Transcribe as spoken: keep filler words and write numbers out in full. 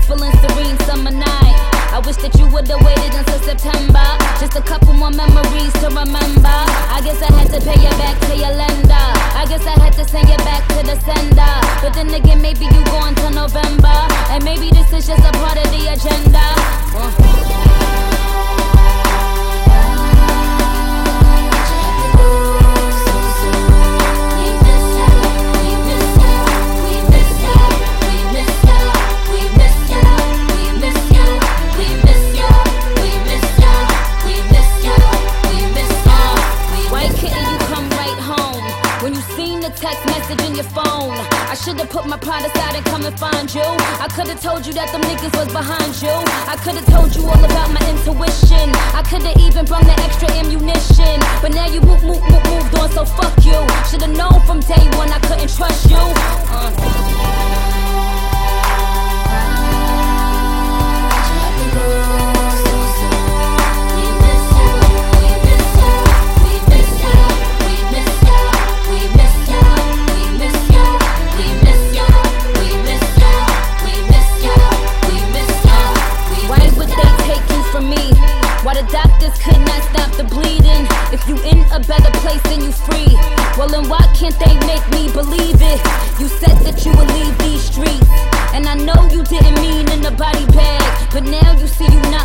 peaceful and serene summer night. I wish that you would've waited until September. Just a couple more memories to remember. I guess I had to pay you back to your lender. I guess I had to send you back to the sender. But then again, maybe you go until November, and maybe this is just a part of the agenda. uh. Text message in your phone. I should've put my pride aside and come and find you. I could've told you that them niggas was behind you. I could've told you all about my intuition. I could've even brought the extra ammunition. But now you move, move, move, moved on, so fuck you. Should've known from day one I couldn't trust you. uh. Why the doctors could not stop the bleeding? If you in a better place then you free. Well then why can't they make me believe it? You said that you would leave these streets, and I know you didn't mean in the body bag, but now you see you not